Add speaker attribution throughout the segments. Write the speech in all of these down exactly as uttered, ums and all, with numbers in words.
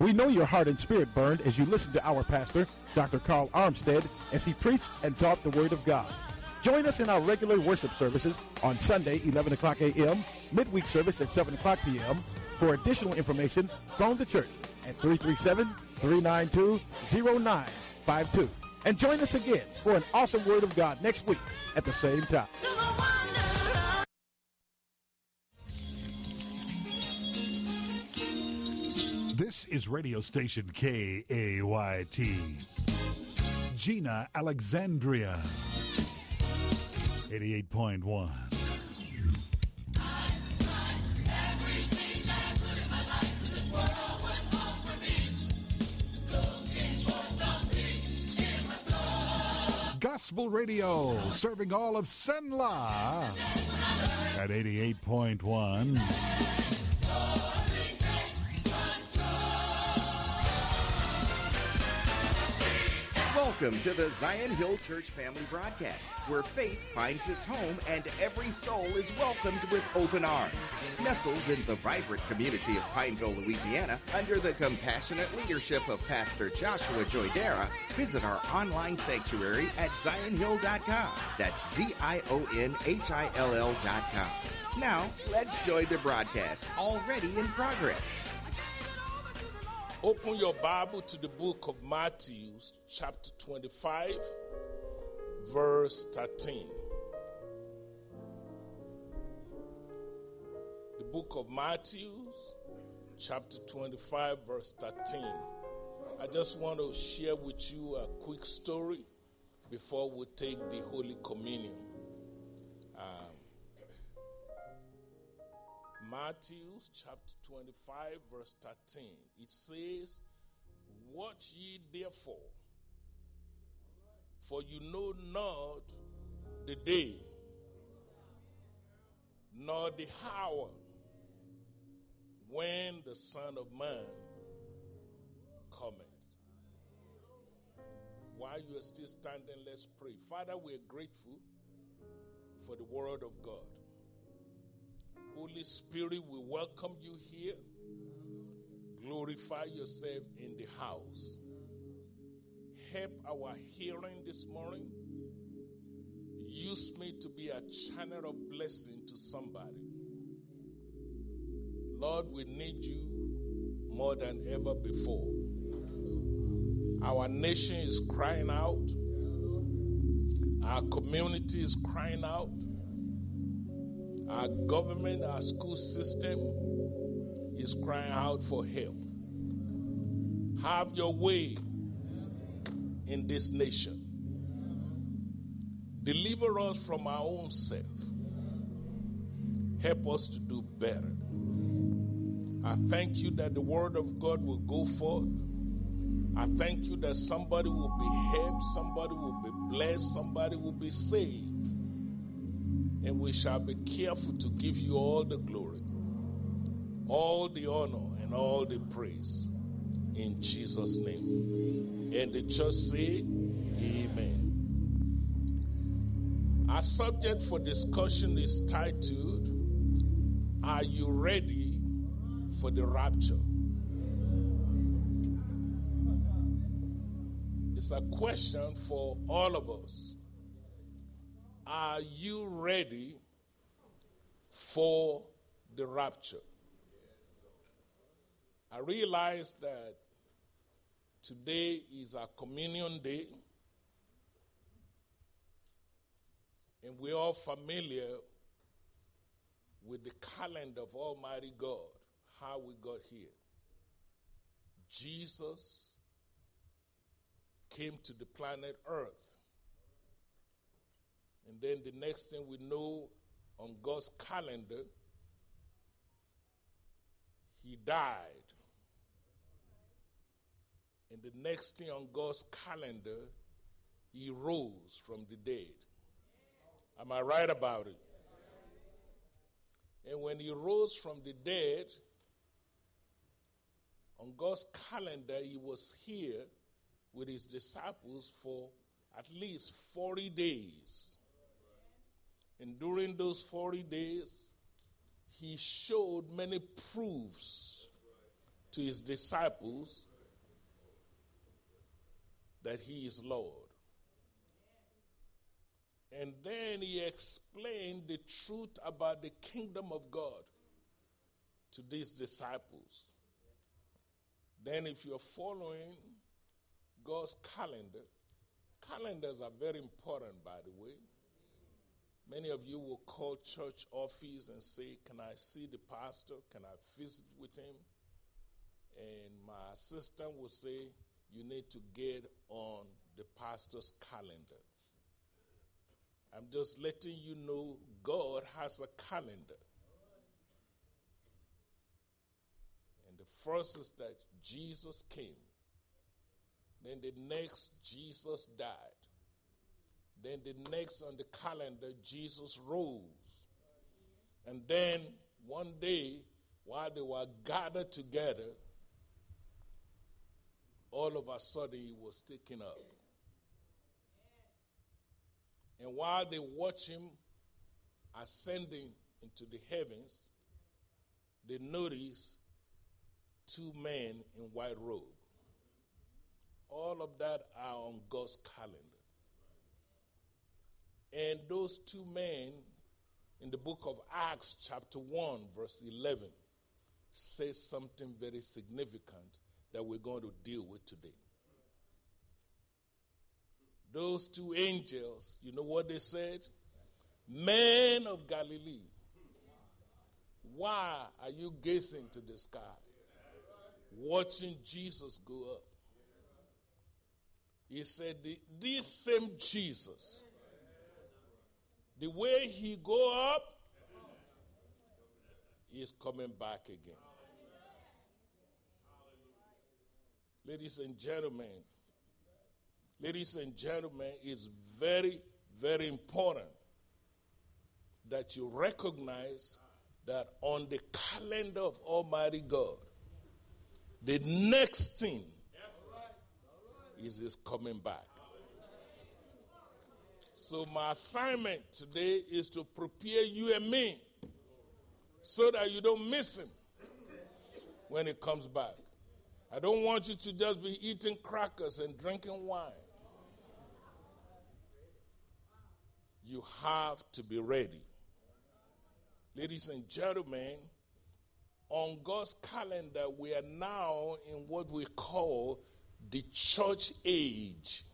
Speaker 1: We know your heart and spirit burned as you listened to our pastor, Doctor Carl Armstead, as he preached and taught the Word of God. Join us in our regular worship services on Sunday, eleven o'clock a.m., midweek service at seven o'clock p.m. For additional information, phone the church at three three seven, three nine two, zero nine five two. And join us again for an awesome Word of God next week at the same time.
Speaker 2: This is radio station K A Y T. Gina Alexandria. eighty-eight point one. Gospel Radio, serving all of Senla at eighty-eight point one.
Speaker 3: Welcome to the Zion Hill Church Family Broadcast, where faith finds its home and every soul is welcomed with open arms. Nestled in the vibrant community of Pineville, Louisiana, under the compassionate leadership of Pastor Joshua Joydera, visit our online sanctuary at zion hill dot com. That's Z I O N H I L L dot com. Now, let's join the broadcast, already in progress.
Speaker 4: Open your Bible to the book of Matthew, chapter twenty-five, verse thirteen. The book of Matthew, chapter twenty-five, verse thirteen. I just want to share with you a quick story before we take the Holy Communion. Um, Matthew chapter twenty-five, verse thirteen. It says, "Watch ye therefore, for you know not the day, nor the hour, when the Son of Man cometh." While you are still standing, let's pray. Father, we are grateful for the word of God. Holy Spirit, we welcome you here. Glorify yourself in the house. Help our hearing this morning. Use me to be a channel of blessing to somebody. Lord, we need you more than ever before. Our nation is crying out. Our community is crying out. Our government, our school system is crying out for help. Have your way in this nation. Deliver us from our own self. Help us to do better. I thank you that the word of God will go forth. I thank you that somebody will be helped, somebody will be blessed, somebody will be saved. And we shall be careful to give you all the glory, all the honor, and all the praise. In Jesus' name. And the church say, amen. Our subject for discussion is titled, "Are you ready for the rapture?" It's a question for all of us. Are you ready for the rapture? I realize that today is our communion day, and we're all familiar with the calendar of Almighty God, how we got here. Jesus came to the planet Earth. And then the next thing we know on God's calendar, he died. And the next thing on God's calendar, he rose from the dead. Am I right about it? And when he rose from the dead, on God's calendar, he was here with his disciples for at least forty days. And during those forty days, he showed many proofs to his disciples that he is Lord. And then he explained the truth about the kingdom of God to these disciples. Then if you're following God's calendar, calendars are very important, by the way. Many of you will call church office and say, can I see the pastor? Can I visit with him? And my assistant will say, you need to get on the pastor's calendar. I'm just letting you know God has a calendar. And the first is that Jesus came. Then the next, Jesus died. Then the next on the calendar, Jesus rose. And then one day, while they were gathered together, all of a sudden he was taken up. And while they watch him ascending into the heavens, they notice two men in white robe. All of that are on God's calendar. And those two men in the book of Acts chapter one verse eleven say something very significant that we're going to deal with today. Those two angels, you know what they said? Men of Galilee, why are you gazing to the sky, watching Jesus go up? He said, this same Jesus, the way he go up, is coming back again. Ladies and gentlemen, ladies and gentlemen, it's very, very important that you recognize that on the calendar of Almighty God, the next thing is his coming back. So my assignment today is to prepare you and me so that you don't miss him when he comes back. I don't want you to just be eating crackers and drinking wine. You have to be ready. Ladies and gentlemen, on God's calendar, we are now in what we call the church age.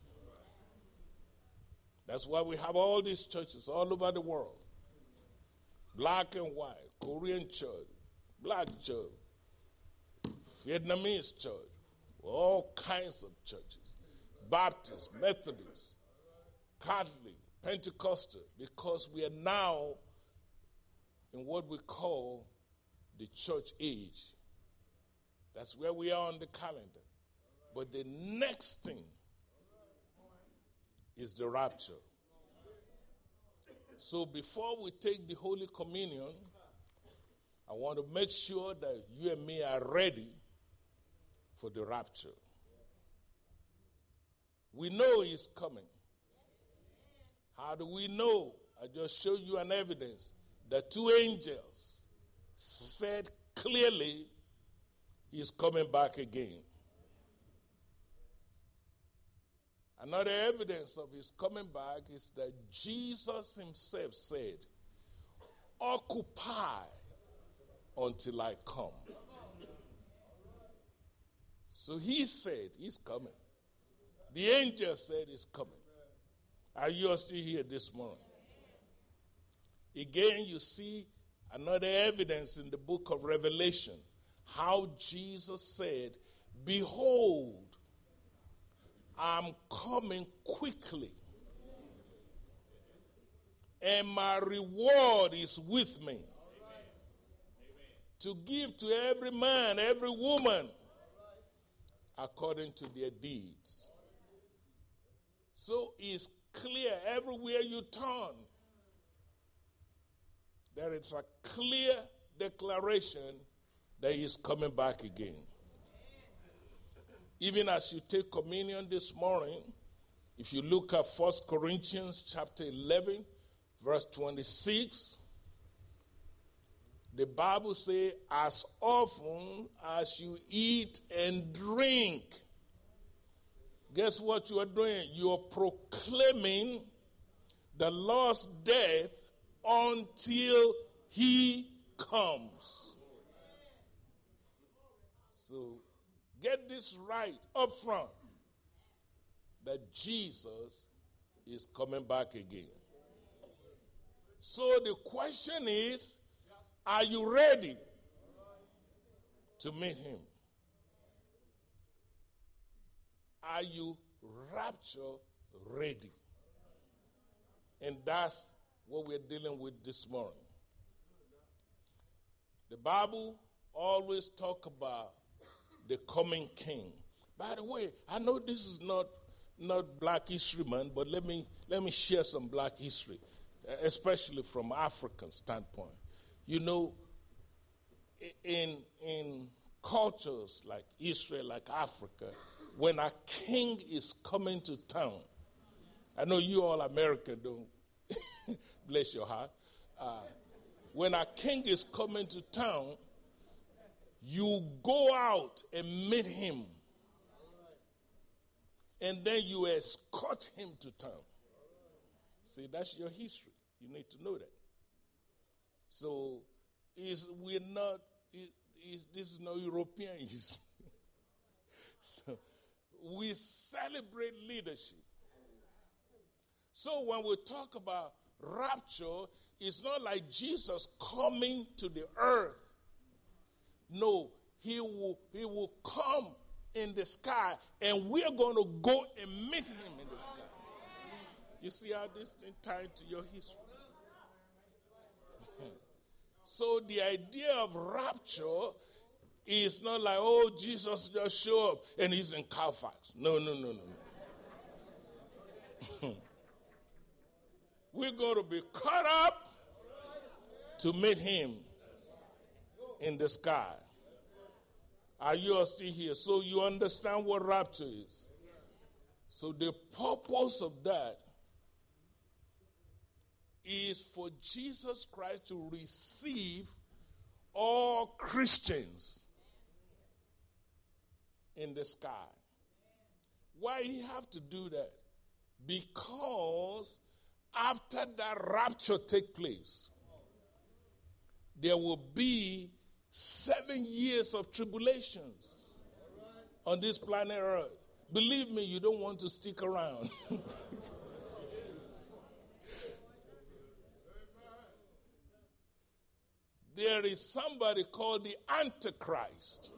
Speaker 4: That's why we have all these churches all over the world. Black and white, Korean church, black church, Vietnamese church, all kinds of churches. Baptist, Methodist, Catholic, Pentecostal, because we are now in what we call the church age. That's where we are on the calendar. But the next thing is the rapture. So before we take the Holy Communion, I want to make sure that you and me are ready for the rapture. We know he's coming. How do we know? I just showed you an evidence that two angels said clearly he's coming back again. Another evidence of his coming back is that Jesus himself said, occupy until I come. So he said he's coming. The angel said he's coming. Are you still here this morning? Again, you see another evidence in the book of Revelation, how Jesus said, behold, I'm coming quickly, and my reward is with me to give to every man, every woman, according to their deeds. So it's clear everywhere you turn, there is a clear declaration that he is coming back again. Even as you take communion this morning, if you look at First Corinthians chapter eleven, verse twenty-six, The Bible says, as often as you eat and drink. Guess what you are doing? You are proclaiming the Lord's death until he comes. So get this right up front, that Jesus is coming back again. So the question is, are you ready to meet him? Are you rapture ready? And that's what we're dealing with this morning. The Bible always talk about the coming king. By the way, I know this is not, not Black History Month, but let me, let me share some Black history, especially from African standpoint. You know, in, in cultures like Israel, like Africa, when a king is coming to town, I know you all American don't, bless your heart. Uh, when a king is coming to town, you go out and meet him. And then you escort him to town. See, that's your history. You need to know that. So, is we're not, is this is no European history. So, we celebrate leadership. So when we talk about rapture, it's not like Jesus coming to the earth. No, he will, he will come in the sky, and we're going to go and meet him in the sky. You see how this thing tied to your history? So the idea of rapture is not like, oh, Jesus just showed up and he's in Carfax. No, no, no, no. no. We're going to be caught up to meet him in the sky. Are you all still here? So you understand what rapture is. So the purpose of that is for Jesus Christ to receive all Christians in the sky. Why he have to do that? Because after that rapture take place, there will be seven years of tribulations on this planet Earth. Believe me, you don't want to stick around. There is somebody called the Antichrist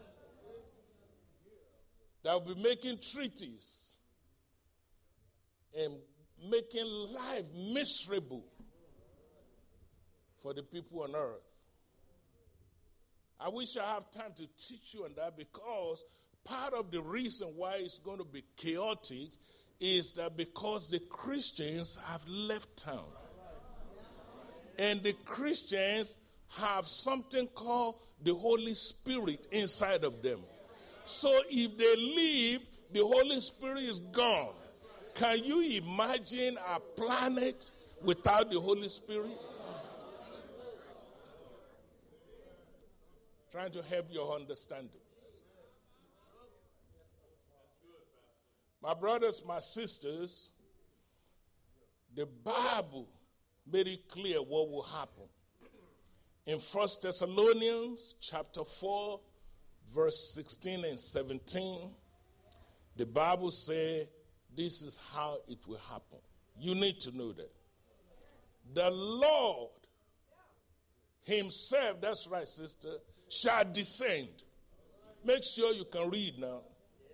Speaker 4: that will be making treaties and making life miserable for the people on earth. I wish I have time to teach you on that, because part of the reason why it's going to be chaotic is that because the Christians have left town. And the Christians have something called the Holy Spirit inside of them. So if they leave, the Holy Spirit is gone. Can you imagine a planet without the Holy Spirit? Trying to help your understanding. My brothers, my sisters, the Bible made it clear what will happen. In First Thessalonians chapter four, verse sixteen and seventeen, the Bible says this is how it will happen. You need to know that. The Lord himself, that's right, sister, shall descend. Make sure you can read now.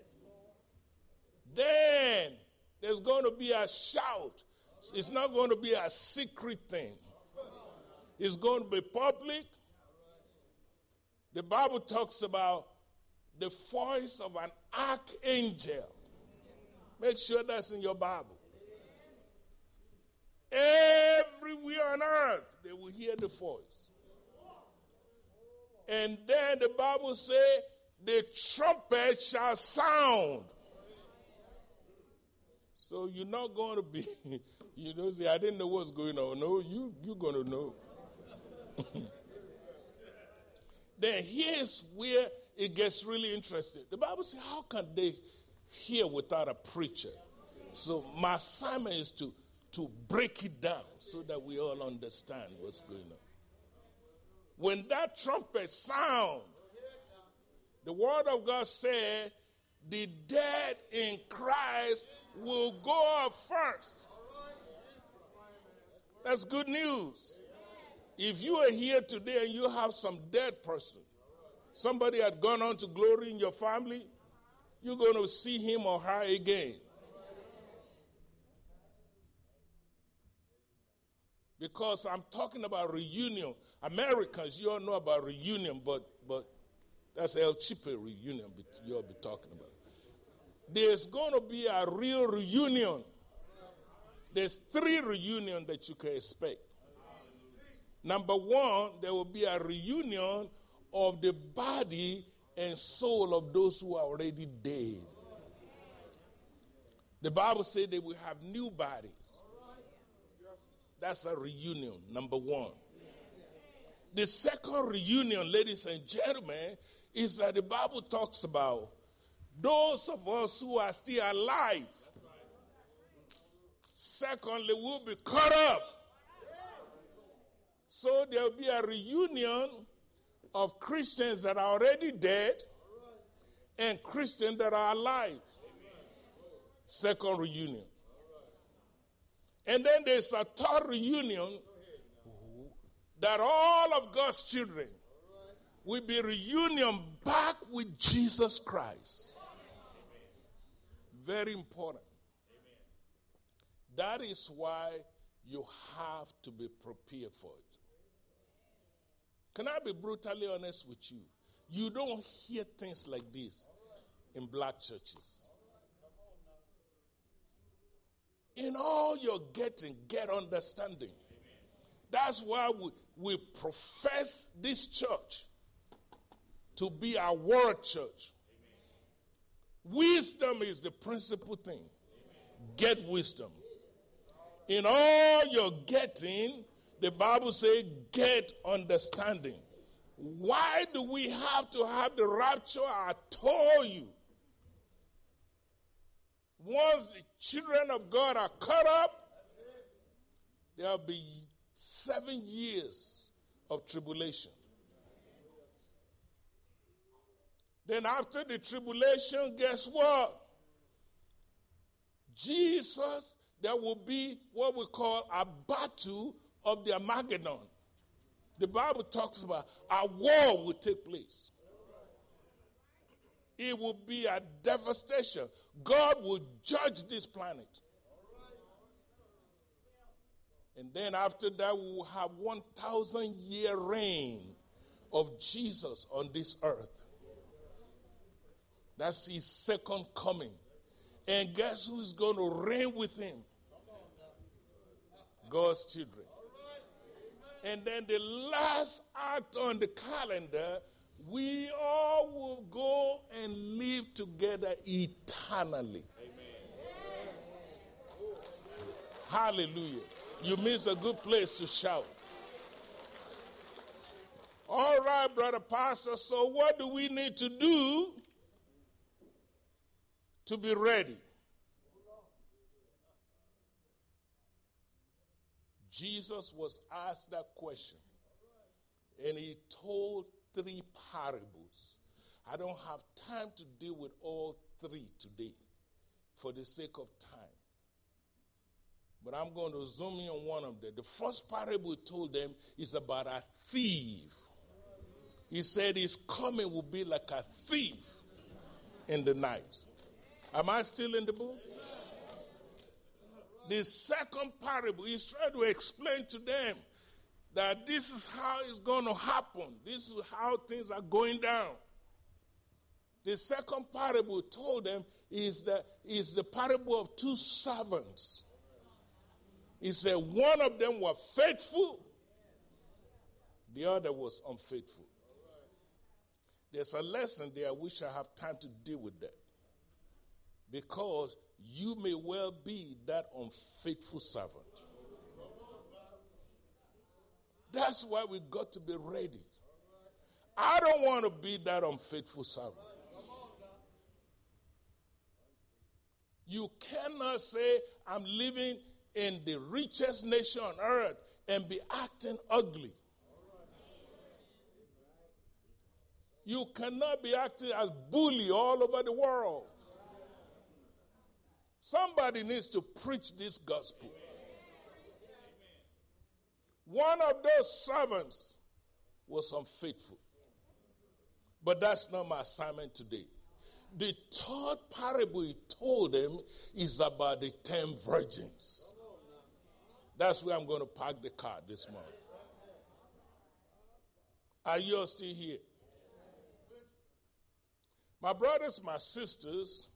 Speaker 4: Then there's going to be a shout. It's not going to be a secret thing. It's going to be public. The Bible talks about the voice of an archangel. Make sure that's in your Bible. Everywhere on earth, they will hear the voice. And then the Bible says, the trumpet shall sound. So you're not going to be, you know, say, I didn't know what's going on. No, you, you're going to know. Then here's where it gets really interesting. The Bible says, how can they hear without a preacher? So my assignment is to, to break it down so that we all understand what's going on. When that trumpet sound, the word of God said, the dead in Christ will go up first. That's good news. If you are here today and you have some dead person, somebody had gone on to glory in your family, you're going to see him or her again. Because I'm talking about reunion. Americans, you all know about reunion, but but that's El Chipe reunion you'll be talking about. There's going to be a real reunion. There's three reunions that you can expect. Number one, there will be a reunion of the body and soul of those who are already dead. The Bible says they will have new bodies. That's a reunion, number one. The second reunion, ladies and gentlemen, is that the Bible talks about those of us who are still alive. Secondly, we'll be caught up. So there will be a reunion of Christians that are already dead and Christians that are alive. Second reunion. And then there's a third reunion that all of God's children will be reunion back with Jesus Christ. Very important. That is why you have to be prepared for it. Can I be brutally honest with you? You don't hear things like this in black churches. In all you're getting, get understanding. That's why we, we profess this church to be our world church. Wisdom is the principal thing. Get wisdom. In all you're getting, the Bible says, get understanding. Why do we have to have the rapture? I told you. Once the children of God are caught up, there will be seven years of tribulation. Then after the tribulation, guess what? Jesus, there will be what we call a battle of the Armageddon. The Bible talks about a war will take place. It will be a devastation. God will judge this planet. And then after that, we will have one thousand year reign of Jesus on this earth. That's his second coming. And guess who's going to reign with him? God's children. And then the last act on the calendar, we all will go and live together eternally. Amen. Hallelujah. You miss a good place to shout. All right, brother pastor, so what do we need to do to be ready? Jesus was asked that question, and he told three parables. I don't have time to deal with all three today for the sake of time. But I'm going to zoom in on one of them. The first parable he told them is about a thief. He said his coming will be like a thief in the night. Am I still in the book? The second parable, he's trying to explain to them that this is how it's going to happen. This is how things are going down. The second parable told them is the, is the parable of two servants. He said one of them was faithful, the other was unfaithful. There's a lesson there. I wish I have time to deal with that. Because you may well be that unfaithful servant. That's why we got to be ready. I don't want to be that unfaithful servant. You cannot say, I'm living in the richest nation on earth and be acting ugly. You cannot be acting as bully all over the world. Somebody needs to preach this gospel. One of those servants was unfaithful. But that's not my assignment today. The third parable he told them is about the ten virgins. That's where I'm going to park the car this morning. Are you all still here? My brothers, my sisters,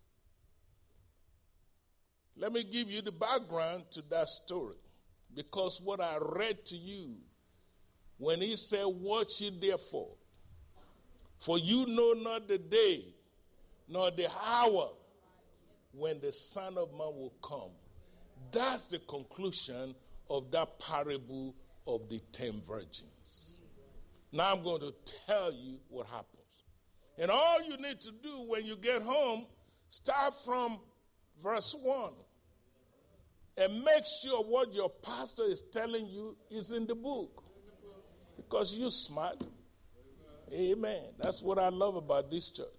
Speaker 4: let me give you the background to that story. Because what I read to you, when he said, watch ye therefore, for you know not the day, nor the hour, when the Son of Man will come. That's the conclusion of that parable of the ten virgins. Now I'm going to tell you what happens. And all you need to do when you get home, start from verse one. And make sure what your pastor is telling you is in the book. Because you're smart. Amen. That's what I love about this church.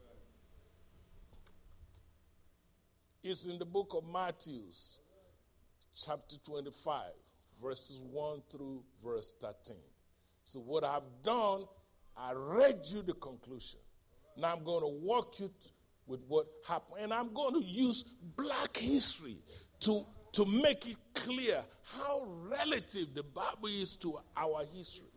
Speaker 4: It's in the book of Matthew, chapter twenty-five, verses one through verse thirteen. So what I've done, I read you the conclusion. Now I'm going to walk you t- with what happened. And I'm going to use black history to, to make it clear how relative the Bible is to our history.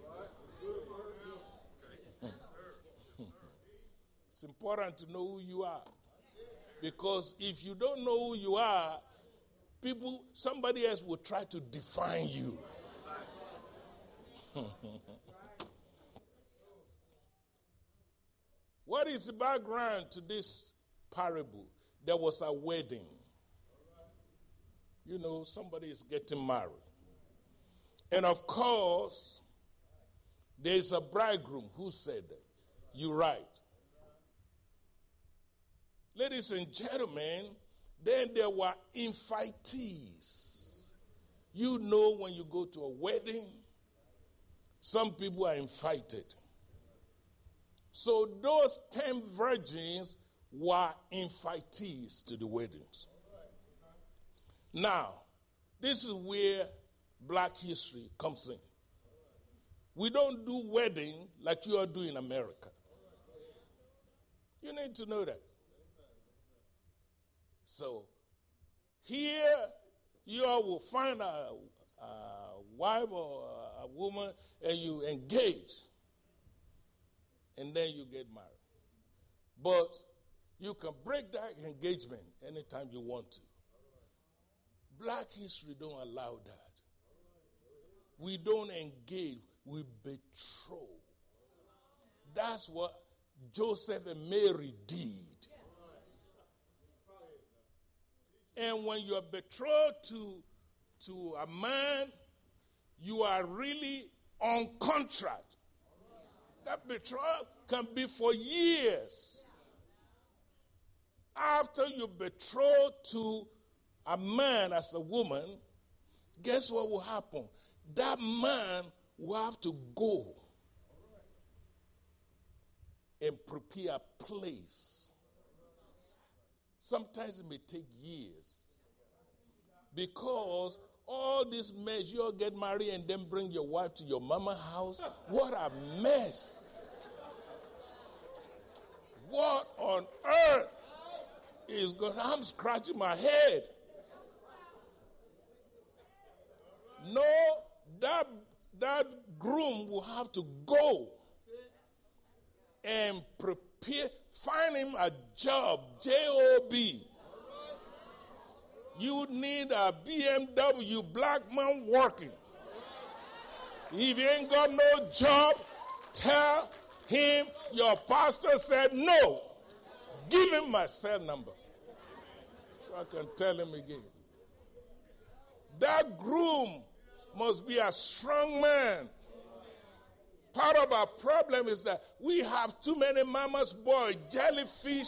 Speaker 4: It's important to know who you are. Because if you don't know who you are, people, somebody else will try to define you. What is the background to this parable? There was a wedding. You know, somebody is getting married. And of course, there's a bridegroom who said that. You're right. Ladies and gentlemen, then there were invitees. You know, when you go to a wedding, some people are invited. So those ten virgins were invitees to the weddings. Now, this is where black history comes in. We don't do wedding like you are doing in America. You need to know that. So, here you all will find a, a wife or a woman and you engage. And then you get married. But you can break that engagement anytime you want to. Black history don't allow that. We don't engage, we betroth. That's what Joseph and Mary did. And when you are betrothed to, to a man, you are really on contract. That betrothal can be for years. After you betroth to a man as a woman, guess what will happen? That man will have to go and prepare a place. Sometimes it may take years. Because all these mess, you all get married and then bring your wife to your mama's house. What a mess. What on earth is going on? I'm scratching my head. No, that, that groom will have to go and prepare, find him a job, J O B. You need a B M W black man working. If he ain't got no job, tell him your pastor said no. Give him my cell number so I can tell him again. That groom must be a strong man. Part of our problem is that we have too many mama's boy, jellyfish.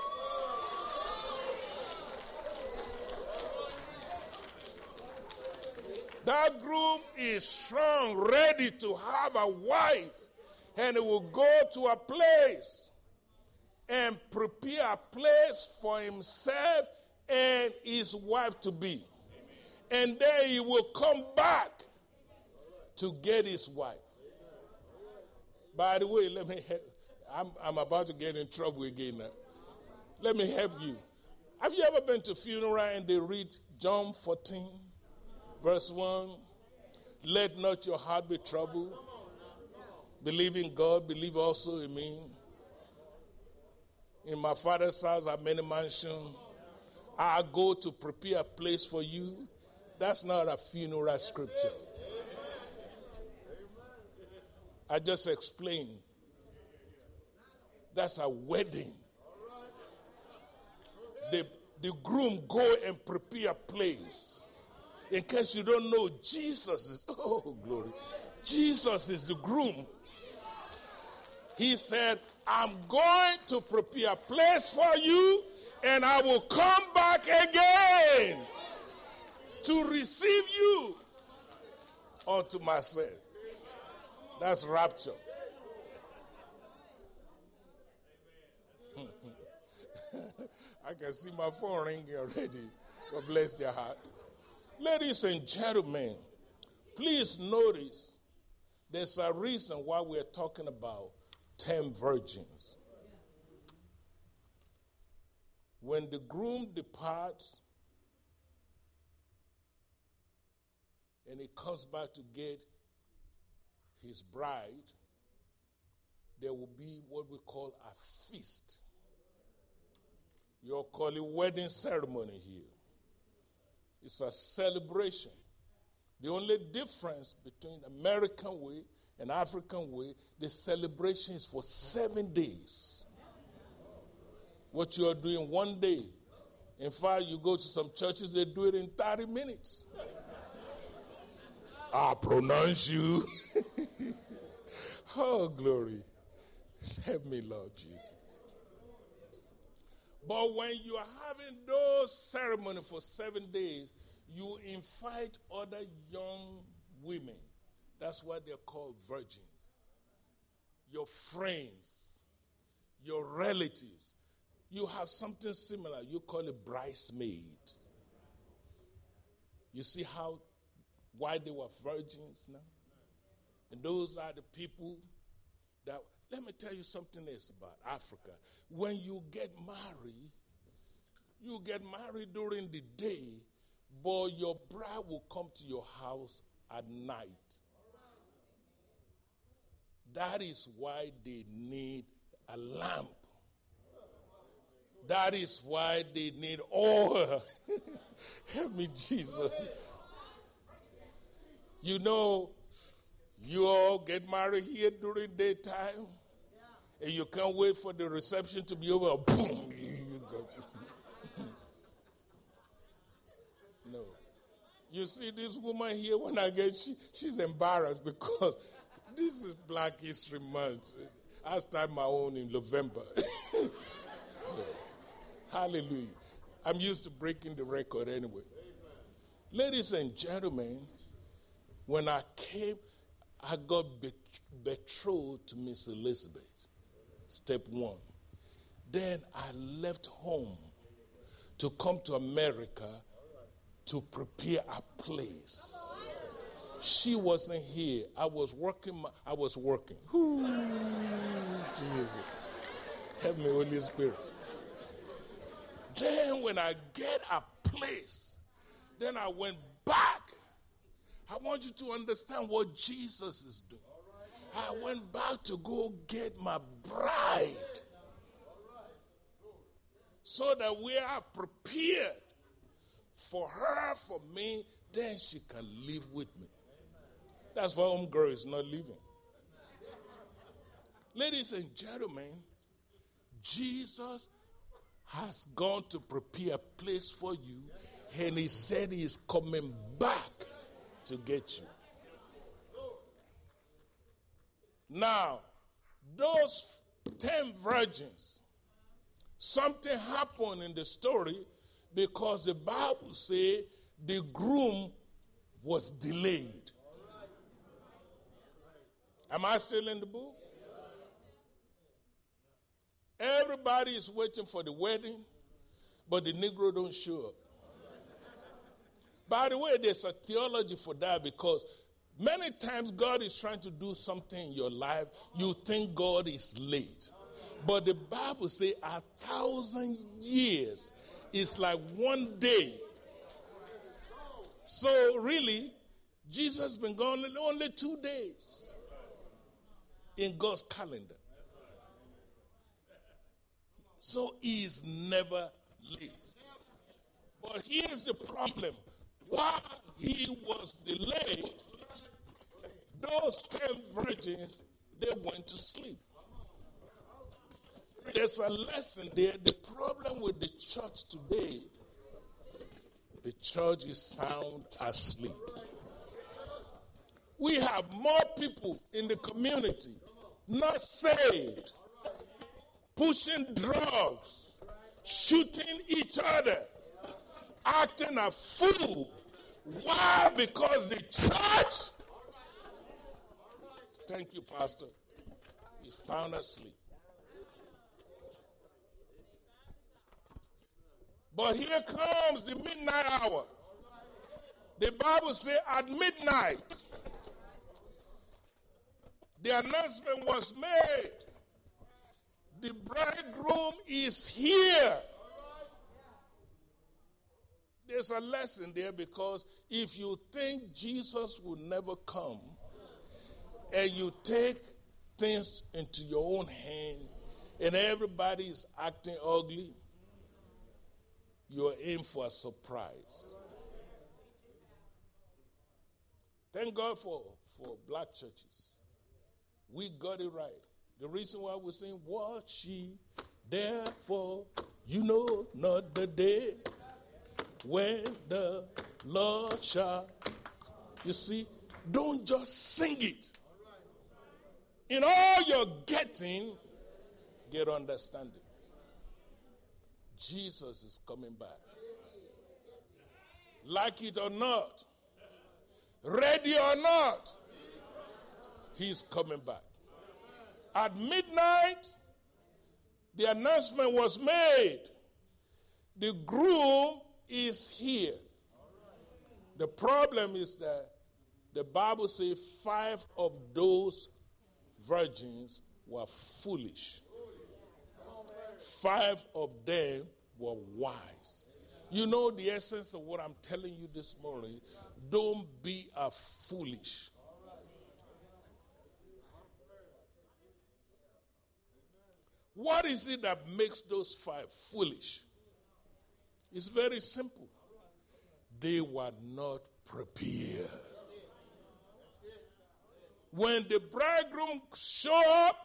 Speaker 4: That groom is strong, ready to have a wife, and he will go to a place and prepare a place for himself and his wife to be. And then he will come back to get his wife. By the way, let me help. I'm, I'm about to get in trouble again now. Let me help you. Have you ever been to a funeral and they read John fourteen, verse one? Let not your heart be troubled. Believe in God, believe also in me. In my Father's house are many mansions. I go to prepare a place for you. That's not a funeral scripture. I just explained. That's a wedding. The, the groom go and prepare a place. In case you don't know, Jesus is, oh glory, Jesus is the groom. He said, I'm going to prepare a place for you, and I will come back again to receive you unto myself. That's rapture. I can see my phone ringing already. God bless their heart. Ladies and gentlemen, please notice there's a reason why we're talking about ten virgins. When the groom departs and he comes back to get his bride, there will be what we call a feast. You'll call it wedding ceremony here. It's a celebration. The only difference between American way and African way, the celebration is for seven days. What you are doing one day. In fact, you go to some churches, they do it in thirty minutes. I pronounce you. Oh, glory. Help me, Lord Jesus. But when you are having those ceremonies for seven days, you invite other young women. That's why they're called virgins. Your friends, your relatives. You have something similar. You call it bridesmaid. You see how, why they were virgins now? And those are the people that, let me tell you something else about Africa. When you get married, you get married during the day, but your bride will come to your house at night. That is why they need a lamp. That is why they need oil. Help me, Jesus. You know, you all get married here during daytime, and you can't wait for the reception to be over. Boom! You go. No. You see this woman here, when I get, she, she's embarrassed because this is Black History Month. I start my own in November. So, hallelujah. I'm used to breaking the record anyway. Ladies and gentlemen, when I came, I got betrothed to Miss Elizabeth. Step one. Then I left home to come to America to prepare a place. She wasn't here. I was working. I was working. Ooh, Jesus. Help me, Holy Spirit. Then when I get a place, then I went back. I want you to understand what Jesus is doing. I went back to go get my bride so that we are prepared for her, for me, then she can live with me. That's why home girl is not living. Ladies and gentlemen, Jesus has gone to prepare a place for you, and he said he is coming back to get you. Now, those ten virgins, something happened in the story because the Bible says the groom was delayed. Am I still in the book? Everybody is waiting for the wedding, but the Negro don't show up. By the way, there's a theology for that because many times God is trying to do something in your life. You think God is late. But the Bible says a thousand years is like one day. So really, Jesus has been gone only two days in God's calendar. So he is never late. But here's the problem. While he was delayed, those ten virgins, they went to sleep. There's a lesson there. The problem with the church today, the church is sound asleep. We have more people in the community not saved, pushing drugs, shooting each other, acting a fool. Why? Because the church, thank you, Pastor, is sound asleep. But here comes the midnight hour. The Bible says at midnight, the announcement was made. The bridegroom is here. There's a lesson there because if you think Jesus will never come and you take things into your own hand and everybody is acting ugly, you're in for a surprise. Thank God for, for black churches. We got it right. The reason why we're saying, watch ye therefore, you know not the day when the Lord shall. You see, don't just sing it. In all you're getting, get understanding. Jesus is coming back. Like it or not, ready or not, he's coming back. At midnight, the announcement was made. The groom is here. The problem is that the Bible says five of those virgins were foolish. Five of them were wise. You know the essence of what I'm telling you this morning. Don't be a foolish. What is it that makes those five foolish? It's very simple. They were not prepared. When the bridegroom showed up,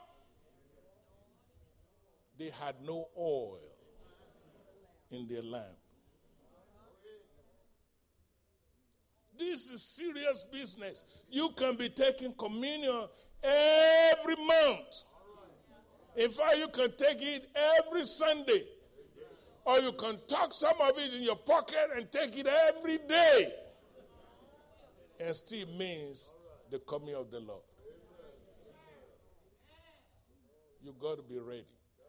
Speaker 4: they had no oil in their lamp. This is serious business. You can be taking communion every month. In fact, you can take it every Sunday. Or you can tuck some of it in your pocket and take it every day. And still means the coming of the Lord. You got to be ready.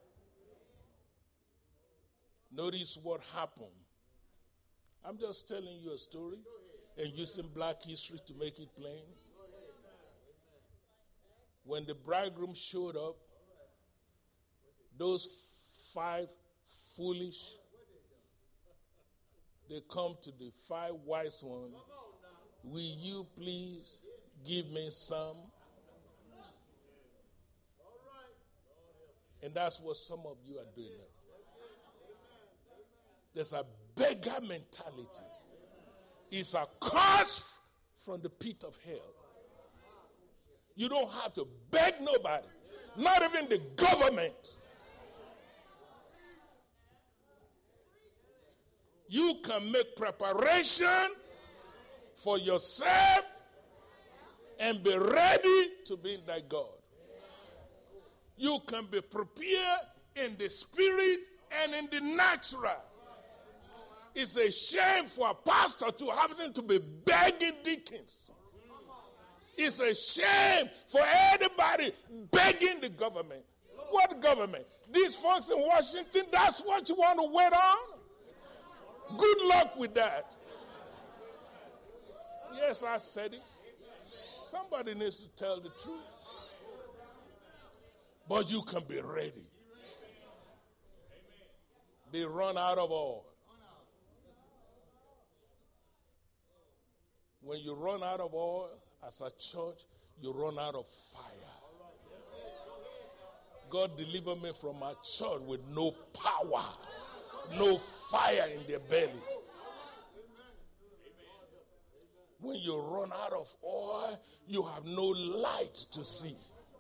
Speaker 4: Notice what happened. I'm just telling you a story and using black history to make it plain. When the bridegroom showed up, those five foolish, they come to the five wise ones. Will you please give me some? And that's what some of you are doing now. There's a beggar mentality. It's a curse from the pit of hell. You don't have to beg nobody, not even the government. You can make preparation for yourself and be ready to be in that God. You can be prepared in the spirit and in the natural. It's a shame for a pastor to have them to be begging deacons. It's a shame for anybody begging the government. What government? These folks in Washington, that's what you want to wait on? Good luck with that. Yes, I said it. Somebody needs to tell the truth. But you can be ready. They run out of oil. When you run out of oil as a church, you run out of fire. God delivered me from a church with no power, no fire in their belly. When you run out of oil, you have no light to see.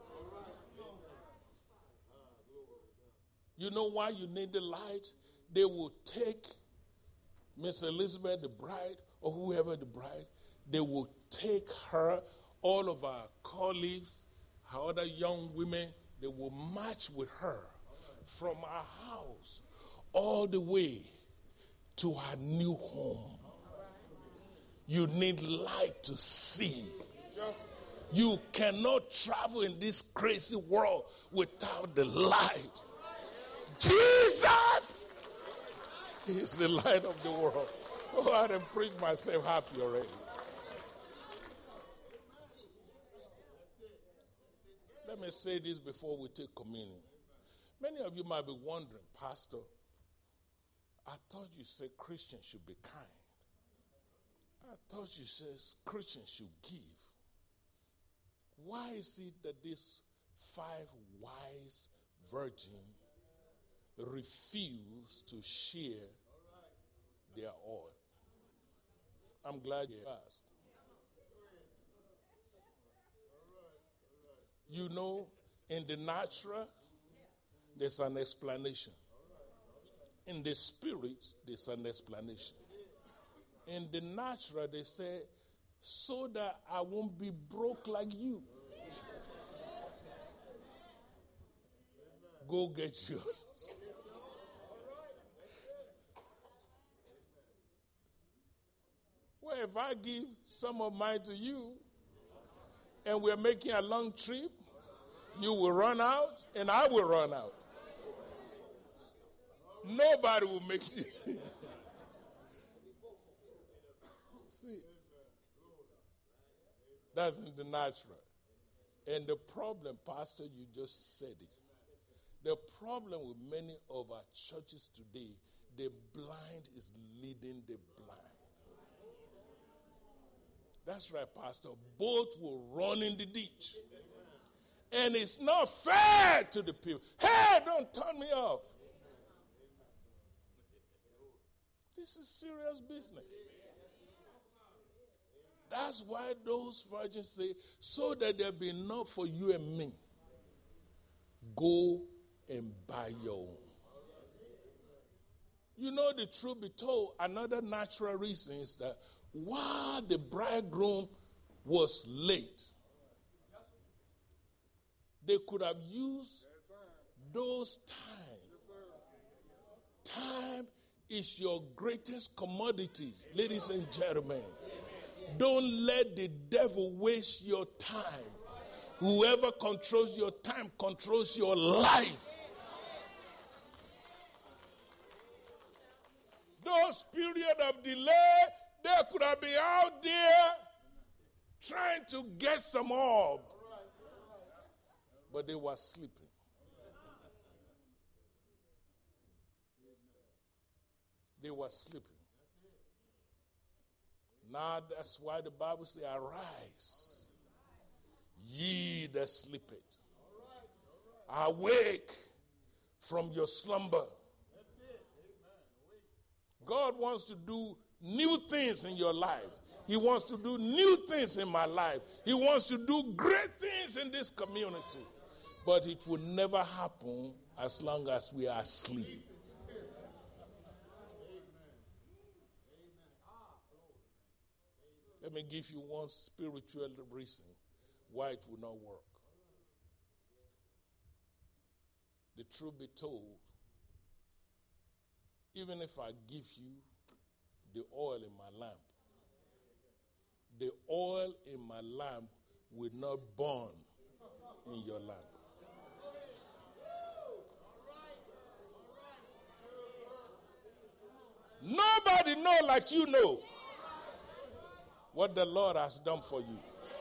Speaker 4: You know why you need the light? They will take Miss Elizabeth, the bride, or whoever the bride, they will take her, all of our colleagues, our other young women, they will march with her from our house all the way to her new home. You need light to see. You cannot travel in this crazy world without the light. Jesus is the light of the world. Oh, I done preached myself happy already. Let me say this before we take communion. Many of you might be wondering, Pastor, I thought you said Christians should be kind. I thought you said Christians should give. Why is it that these five wise virgins refuse to share their oil? I'm glad you asked. You know, in the natural, there's an explanation. In the spirit, there's an explanation. In the natural, they say, so that I won't be broke like you. Go get yours. Well, if I give some of mine to you, and we're making a long trip, you will run out, and I will run out. Nobody will make it. See, that's in the natural. And the problem, Pastor, you just said it. The problem with many of our churches today, the blind is leading the blind. That's right, Pastor. Both will run in the ditch. And it's not fair to the people. Hey, don't turn me off. This is serious business. That's why those virgins say, so that there'll be enough for you and me, go and buy your own. You know, the truth be told, another natural reason is that while the bridegroom was late, they could have used those time. Time is your greatest commodity, ladies and gentlemen. Don't let the devil waste your time. Whoever controls your time controls your life. Those period of delay, they could have been out there trying to get some orb. But they were sleeping. They were sleeping. Now that's why the Bible says, arise, ye that sleepeth. Awake from your slumber. God wants to do new things in your life. He wants to do new things in my life. He wants to do great things in this community. But it will never happen as long as we are asleep. Let me give you one spiritual reason why it will not work. the truth be told, even if I give you the oil in my lamp, the oil in my lamp will not burn in your lamp. Nobody know like you know what the Lord has done for you.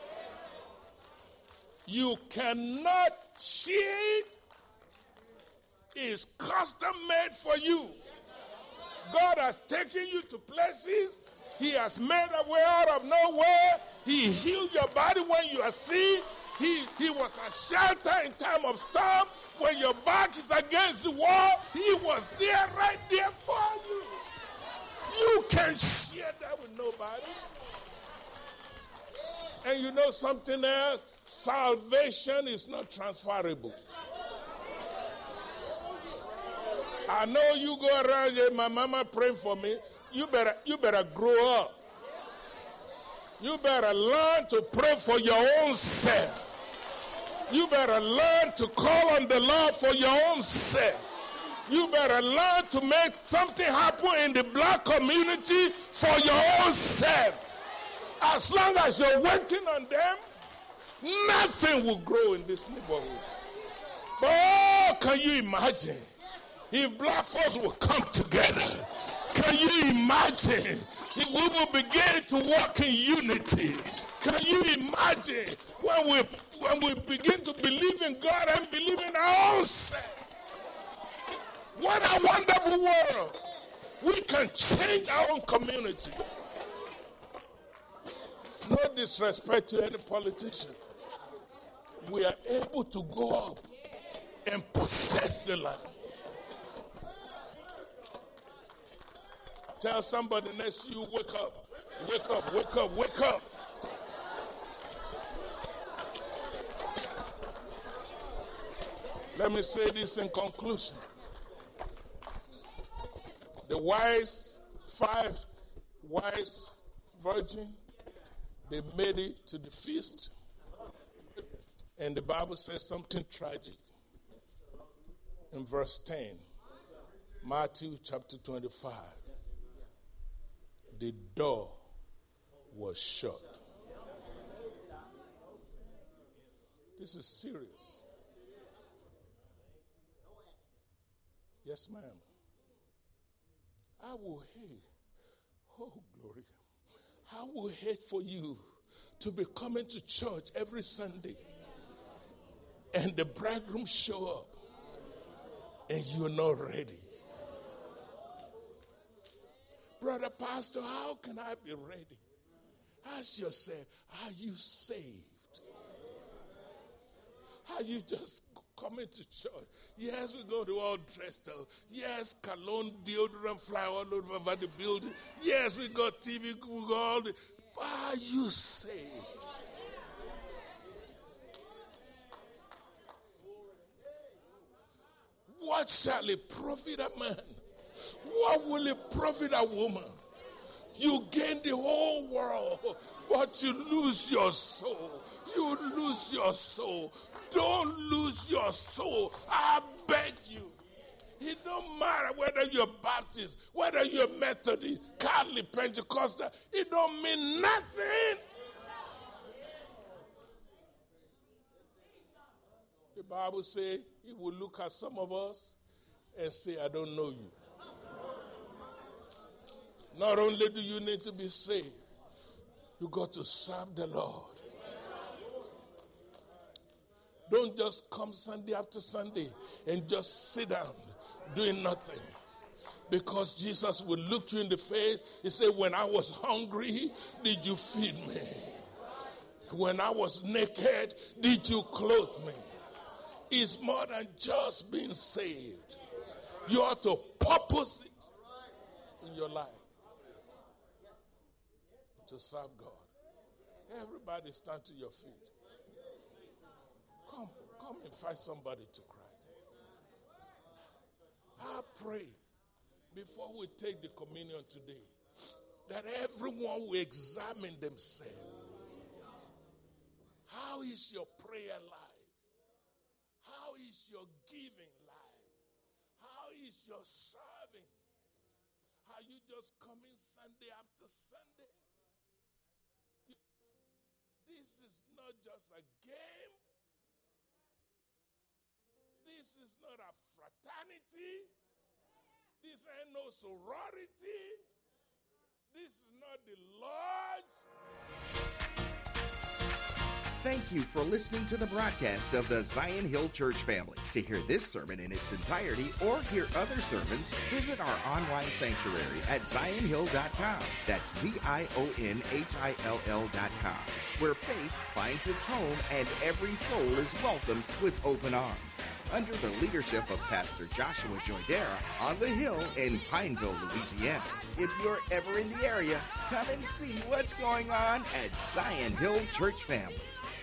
Speaker 4: You cannot share it. It's custom made for you. God has taken you to places. He has made a way out of nowhere. He healed your body when you are sick. He, he was a shelter in time of storm. When your back is against the wall, he was there, right there for you. You can share that with nobody. And you know something else? Salvation is not transferable. I know you go around here, my mama praying for me. You better, you better grow up. You better learn to pray for your own self. You better learn to call on the Lord for your own self. You better learn to make something happen in the black community for your own self. As long as you're waiting on them, nothing will grow in this neighborhood. But oh, can you imagine if black folks will come together? Can you imagine if we will begin to walk in unity? Can you imagine when we when we begin to believe in God and believe in our own self? What a wonderful world. We can change our own community. No disrespect to any politician. We are able to go up and possess the land. Tell somebody next to you, wake up, wake up, wake up, wake up. Let me say this in conclusion. The wise, five wise virgins, they made it to the feast. And the Bible says something tragic. In verse ten, Matthew chapter twenty-five, the door was shut. This is serious. Yes, ma'am. I will hate, oh glory, I will hate for you to be coming to church every Sunday and the bridegroom show up and you're not ready. Brother Pastor, how can I be ready? Ask yourself, are you saved? Are you just coming to church? Yes, we go to all dressed up. Yes, cologne, deodorant fly all over the building. Yes, we got T V, we got all the... Are you saved? What shall it profit a man? What will it profit a woman? You gain the whole world, but you lose your soul. You lose your soul. Don't lose your soul. I beg you. It don't matter whether you're Baptist, whether you're Methodist, Catholic, Pentecostal. It don't mean nothing. The Bible says he will look at some of us and say, I don't know you. Not only do you need to be saved, you got to serve the Lord. Don't just come Sunday after Sunday and just sit down doing nothing. Because Jesus will look you in the face. He said, when I was hungry, did you feed me? When I was naked, did you clothe me? It's more than just being saved. You ought to purpose it in your life to serve God. Everybody stand to your feet. Come, come and find somebody to Christ. I pray before we take the communion today that everyone will examine themselves. How is your prayer life? How is your giving life? is your serving. Are you just coming Sunday after Sunday? This is not just a game. This is not a fraternity. This ain't no sorority. This is not the lodge.
Speaker 3: Thank you for listening to the broadcast of the Zion Hill Church family. To hear this sermon in its entirety or hear other sermons, visit our online sanctuary at zion hill dot com. That's Z I O N H I L L dot com, where faith finds its home and every soul is welcomed with open arms. Under the leadership of Pastor Joshua Joydera on the Hill in Pineville, Louisiana. If you're ever in the area, come and see what's going on at Zion Hill Church family.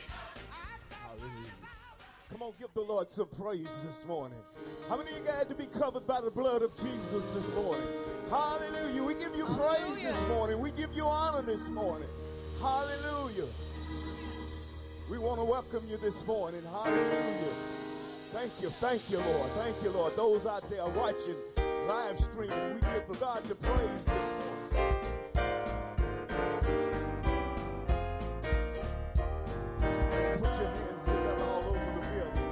Speaker 5: Come on, give the Lord some praise this morning. How many of you glad to be covered by the blood of Jesus this morning? Hallelujah. We give you praise Hallelujah. This morning. We give you honor this morning. Hallelujah. We want to welcome you this morning. Hallelujah. Thank you. Thank you, Lord. Thank you, Lord. Those out there watching live streaming, we give God the praise this morning. Put your hands together all over the building.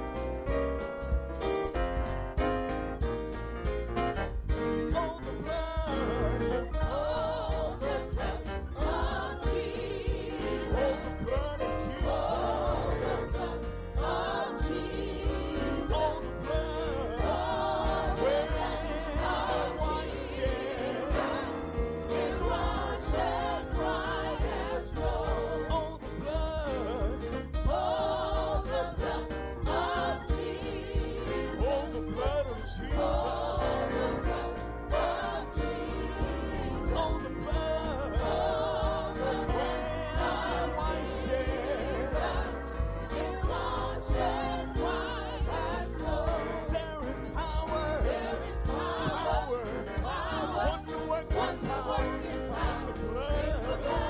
Speaker 5: Oh, the blood. Oh, the blood of Jesus. Oh, the blood of Jesus. Oh, the blood of Jesus. Oh, the blood. Oh, where I was shed. It washes white as snow. Oh, the blood. Oh, the blood of Jesus. Oh, the blood of Jesus. Oh, the blood of Jesus. Oh, the blood. Oh, the blood of white shed. It washes white as snow. There is power. There is power. Power. Wonder working power. In the blood. Of the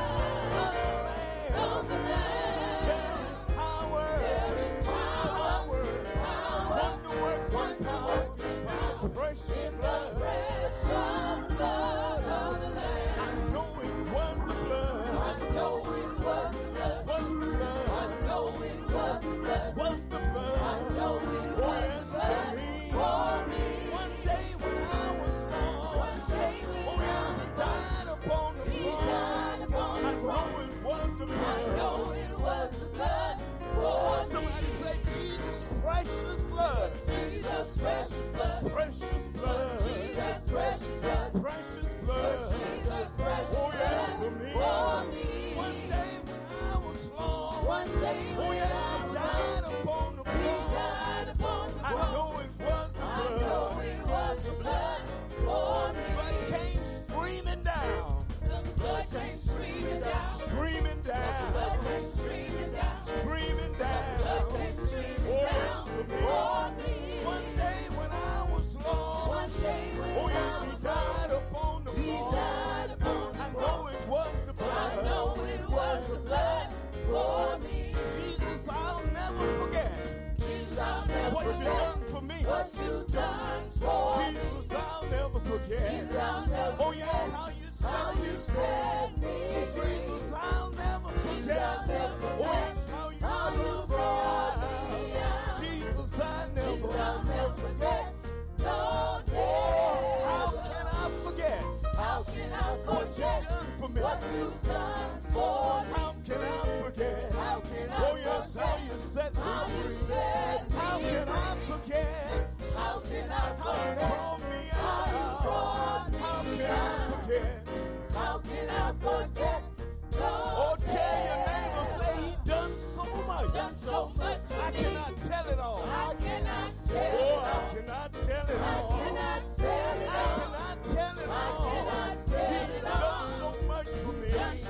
Speaker 5: Lamb. Of the Lamb. There is power. There is power. Power. Wonder working power. In the precious blood. Precious blood of the Lamb. I know it was the blood. I know it was the blood. Was the blood. I know it was the blood. Was the blood. I know it was the blood. For me. One day when I was lost. One day when oh, yes, he died upon the cross. I know it was the blood. I know it was the blood. For somebody say Jesus' precious blood. Jesus' precious blood. Precious blood. Jesus' precious blood. Precious blood. Jesus' precious oh, yes, for me. For me. One day when I was lost. One day when oh, yes, he died upon the cross. He died upon the cross. I know it was the blood. I know it was the blood for me. Blood came streaming down. The blood came streaming down. Streaming down. The blood came streaming down. Streaming down. The blood came streaming oh, down. Yes, for me. For me. One day when I was lost. One day when oh, yes, he died upon the cross. He died upon the I know it was the blood. I know it was the blood for me. Jesus, I'll never forget. Jesus, I'll never what forget. You done for me. What you done for me. Jesus, I'll never forget. Jesus, I'll never oh, yes, how you set how me you set me free. Jesus, I'll never forget. Jesus, I'll never forget. Oh, yes, how you, how you brought me out. Jesus, I never, Jesus, I'll never forget. No day. How can I forget? How can I forget what you done for me? What you done for me? How can I forget? How can I oh, yes, forget? How you set me how free? You set me how can free? I forget? How can I forget? How you brought me out? How you brought me how can out? I forget? How can I forget? No oh, tell your neighbor, say he done so much. Done so much for I me. Cannot tell it all. I cannot tell oh, it all. I cannot tell it all. I cannot tell it all. I cannot tell it all. I cannot tell it all. He done so much for me. Done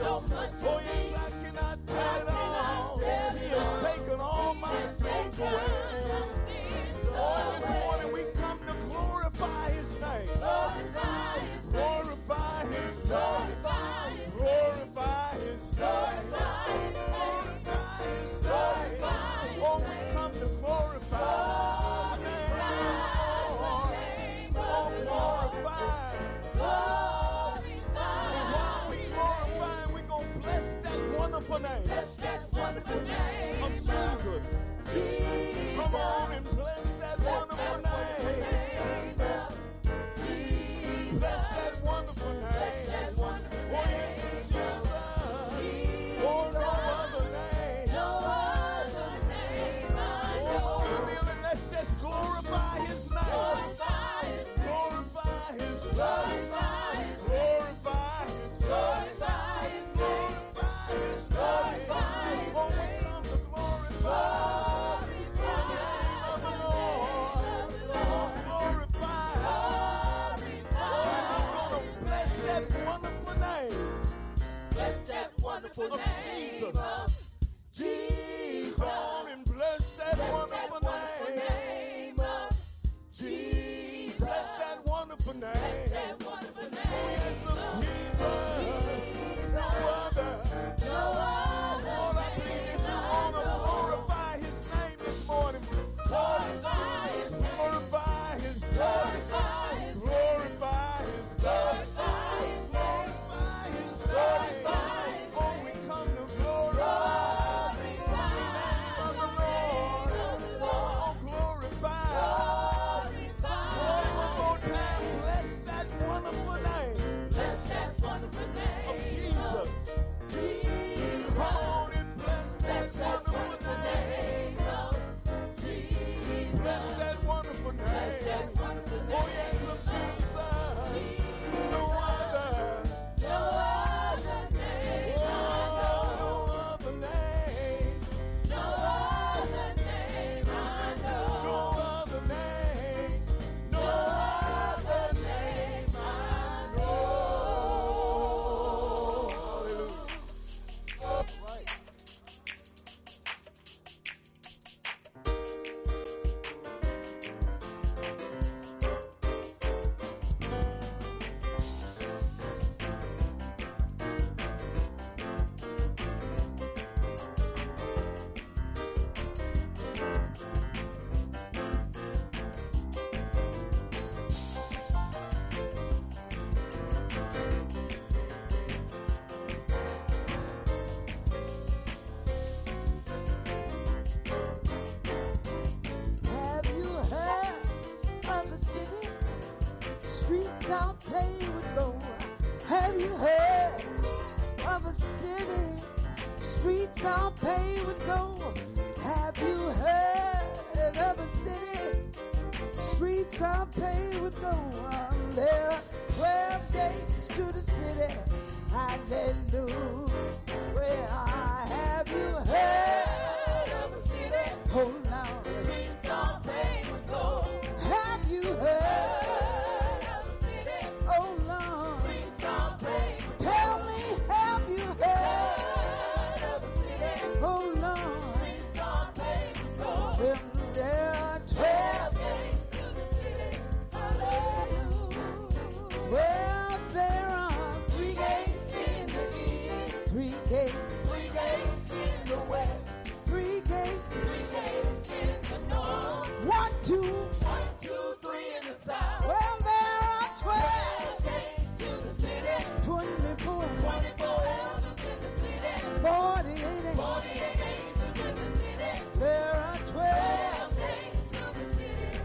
Speaker 5: Streets are paved with gold. Have you heard of a city? Streets are paved with gold. Have you heard of a city? Streets are paved with gold. There are twelve gates to the city. Hallelujah. Where have you heard of a city? Hold on. Streets are paved with gold. Have you heard of a city? Oh Lord. Streets are paved with gold. Tell me, have you heard of a city? Oh Lord. Streets are paved with gold. Well, there are twelve gates to the city. Hallelujah. Well, there are three gates in the east, three gates, three gates in the west, three gates, three gates in the north, one, two, one, two, three in the south. Well, there are twelve gates to the city, twenty-four, twenty-four elders in the city, forty-eight, forty-eight angels in the city. There are twelve gates to the city.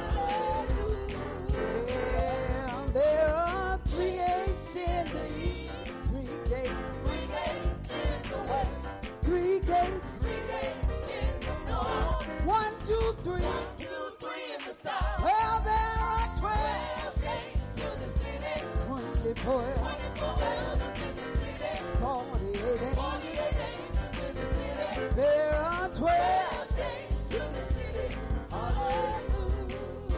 Speaker 5: Hallelujah. Well, there are three gates in the east, three gates, three gates in the west, three gates, three gates in the north, one, two, three, one, two, three in the south. Well, there are twelve gates to the city, twenty-four, twenty-four elders in the city, forty-eight, forty-eight angels in the city. There are twelve gates to the city. Hallelujah.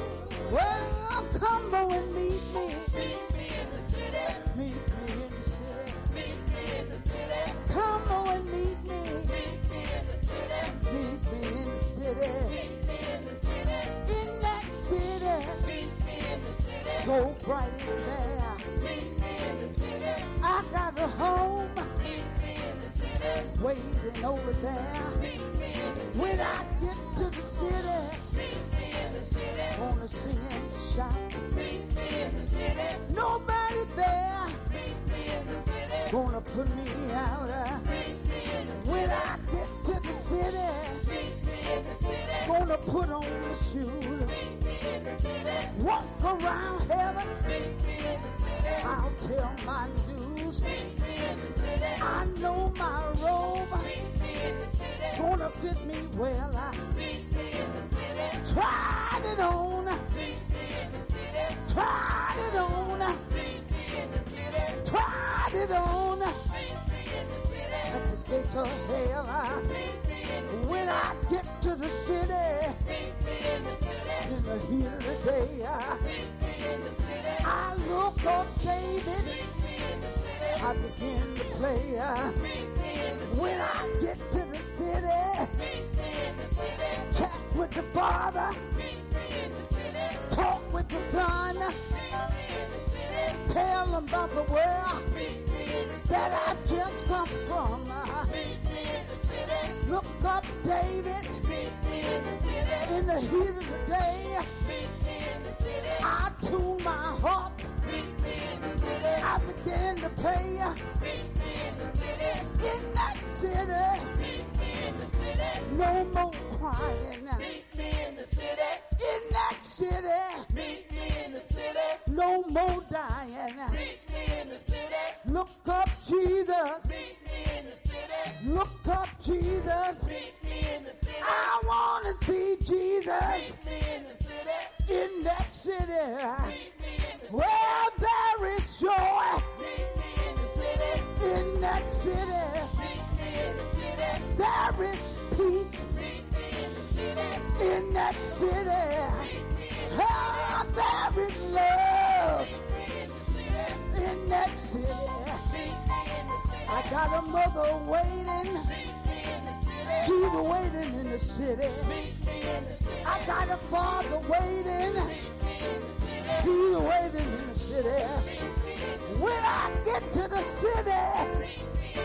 Speaker 5: Well, come on and meet me. Meet me in the city. Meet me in the city. Meet me in the city. Come on and meet me. Meet me in the city. Meet me in the city. Meet me in the city. In that city. Meet me in the city. So bright in there. Meet me in the city. I got a home. Meet me in the city. Waiting over there. Meet me in the city. When I get to the city. Meet me in the city. Wanna sing and shout. Meet me in the city. Nobody there. Meet me in the city. Gonna put me out. uh, Meet me in the city. When I get to the city. Meet me in the city. Gonna put on the shoes. Meet me in the city. Walk around heaven. Meet me in the city. I'll tell my news. Meet me in the city. I know my robe. Meet me in the city. Gonna fit me well. I meet me in the city. Tried it on. Meet me in the city. Tried it on. Meet me in the city. Tried it on. Meet me in the city. At the gates of hell. I meet me in the city. When I get to the city. Meet me in the city. In the heat of the day. I meet me in the city. I look up David. Meet me in the city. I begin to play. I meet me in the city. When I get to the city. Meet me in the city. Chat with the Father. Meet me in the city. Talk with the Son. Meet me in the city. Tell them about the world. Meet me in the city. That I just come from. Meet me in the city. Look up David. Meet me in the city. In the heat of the day. Meet me in the city. I tune my harp. Meet me in the city. I begin to play. Meet me in the city. In that city. Meet me in the city. No more crying. Meet me in the city. In that city. Meet me in the city. No more dying. Meet me in the city. Look up Jesus. Meet me in the city. Look up Jesus. Meet me in the city. I want to see Jesus. Meet me in the city. In that city. Meet me in the city. Where there is joy. Meet me in the city. In that city. Meet me in the city. There is peace. Meet me in the city. In that city. Ah, there is love. Meet me in the city. In that city. Meet me in the city. I got a mother waiting. Meet me in the city. She's waiting in the city. Meet me in the city. I got a father waiting. Meet me in the city. He's waiting in the city. When I get to the city.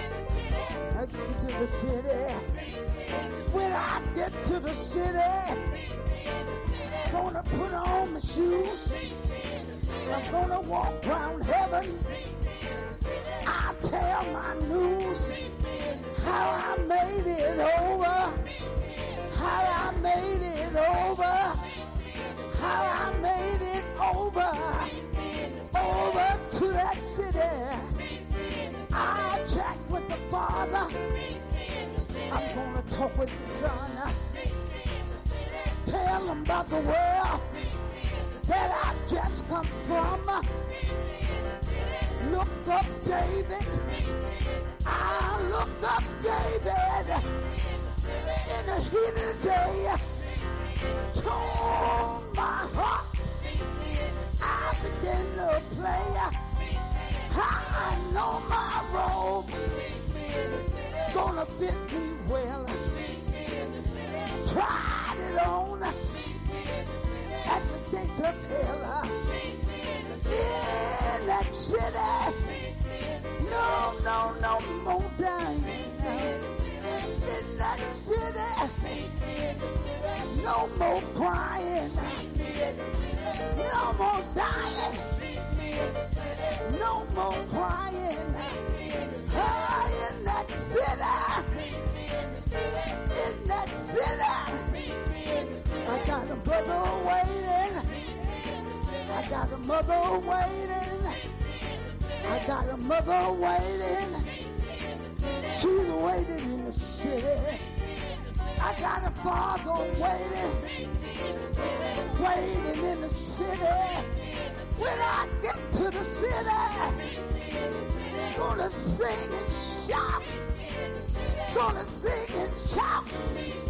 Speaker 5: I get to the city. When I get to the city. Gonna put on my shoes. I'm gonna walk around heaven. I tell my news. How I made it over. How I made it over. How I made it over. I'm gonna talk with the son. Tell him about the world that I just come from. Look up David. I look up David in the heat of the day. Tone my heart. I begin to play. I know my role gonna fit me well. Tried it on at the gates of hell. In that city, no, no, no more dying. In that city, no more crying. No more dying. No more crying. High in that city. In that city. I got a brother waiting. I got a mother waiting. I got a mother waiting. She's waiting in the city. I got a father waiting. Waiting in the city. When I get to the city, gonna sing and shout. Gonna sing and shout.